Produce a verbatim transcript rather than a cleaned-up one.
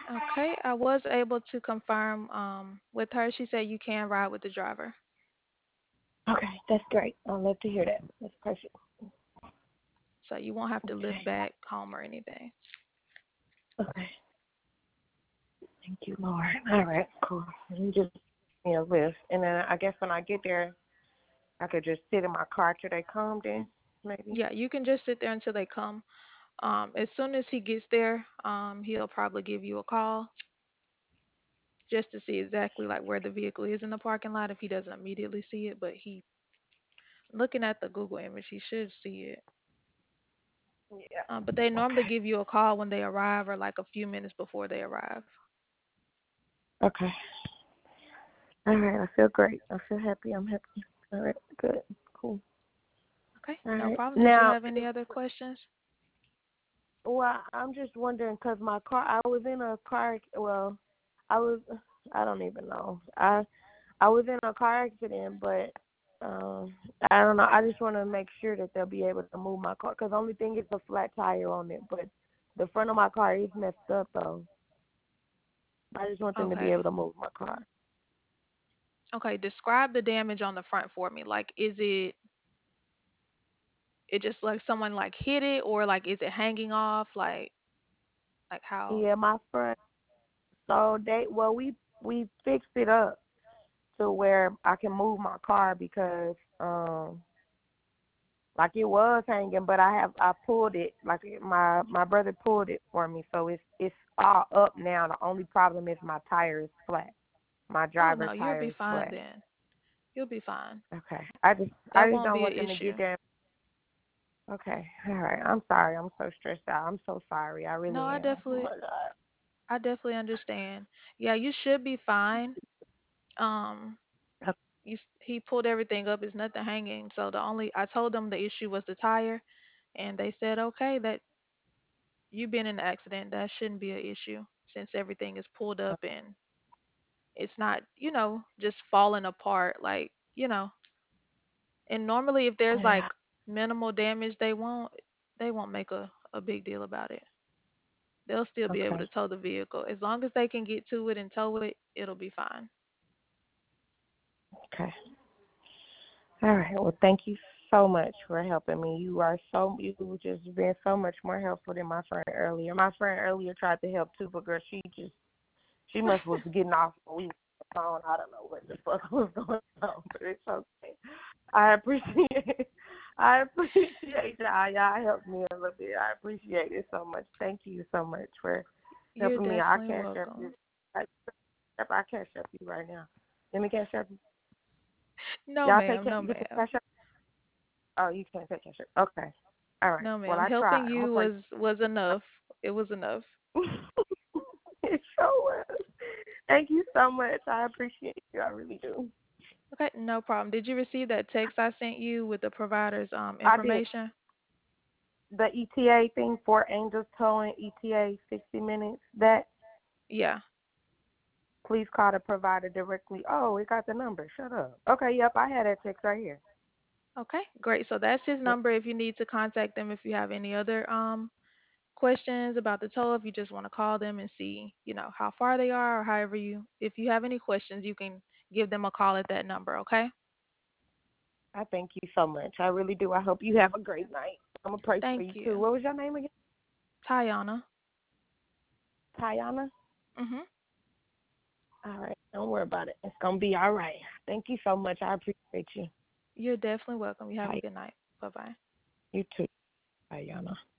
Okay, I was able to confirm um with her. She said you can ride with the driver, Okay, that's great. I love to hear that. That's perfect. so you won't have to lift Okay. back home or anything. Okay. Thank you, Lord. All right, cool. You just give me a list, and then I guess when I get there, I could just sit in my car till they come. Then maybe. Yeah, you can just sit there until they come. Um, as soon as he gets there, um, he'll probably give you a call just to see exactly like where the vehicle is in the parking lot if he doesn't immediately see it. But he, looking at the Google image, he should see it. Yeah. Um, but they normally Okay. give you a call when they arrive or like a few minutes before they arrive. Okay. All right. I feel great. I feel happy. I'm happy. All right. Good. Cool. Okay, All no right. problem. Did you Now, have any other questions? well, I'm just wondering because my car. I was in a car. Well, I was. I don't even know. I I was in a car accident, but um, I don't know. I just want to make sure that they'll be able to move my car because the only thing is a flat tire on it, but the front of my car is messed up though. I just want them to be able Okay. to move my car. Okay, describe the damage on the front for me. Like, is it it just like someone like hit it, or like is it hanging off? Like, like how? Yeah, my front. So they well we we fixed it up to where I can move my car because um like it was hanging, but I have I pulled it like my my brother pulled it for me, so it's it's all up now. The only problem is my tire is flat. My Oh driver no, you'll tire be is fine flat. then. You'll be fine. Okay, I just That I just won't don't be an want them to issue. get there. Okay, all right. I'm sorry. I'm so stressed out. I'm so sorry. I No, really I am. Oh definitely my God. I definitely understand. Yeah, you should be fine. Um, you, s- he pulled everything up. There's nothing hanging. So the only I told them the issue was the tire, and they said okay that you been in an accident that shouldn't be an issue since everything is pulled up and it's not you know just falling apart like you know. And normally if there's Yeah. like minimal damage, they won't they won't make a a big deal about it. They'll still be able Okay. to tow the vehicle as long as they can get to it and tow it. It'll be fine. Okay. All right. Well, thank you so much for helping me. You are so you just been so much more helpful than my friend earlier. My friend earlier tried to help too, but girl, she just she must was getting off when we were on the phone. I don't know what the fuck was going on, but it's okay. I appreciate it. I appreciate y'all. Y'all helped me a little bit. I appreciate it so much. Thank you so much for You're helping me. I definitely cash up you. welcome. I, I cash up you right now. Let me cash up you. No Y'all take ma'am, care. no You get the ma'am. cash up. Oh, you can't take cash up. Okay. All right. No Well, ma'am. I Helping tried. I'm gonna you pray. was was enough. It was enough. It sure was. Thank you so much. I appreciate you. I really do. Okay, no problem. Did you receive that text I sent you with the provider's um I did information? the E T A thing for Angels Towing E T A sixty minutes. That Yeah. please call the provider directly. Oh, it got the number. Shut up. Okay. Yep. I had that text right here. Okay, great. So that's his Yep. number if you need to contact them if you have any other um questions about the tow, if you just want to call them and see, you know, how far they are or however you if you have any questions, you can give them a call at that number, okay? I thank you so much. I really do. I hope you have a great night. I'm gonna pray for Thank you too. you. What was your name again? Tayana. Tayana. Mhm. All right. Don't worry about it. It's gonna be all right. Thank you so much. I appreciate you. You're definitely welcome. You have a Ty- good night. Bye-bye. you too, Tayana.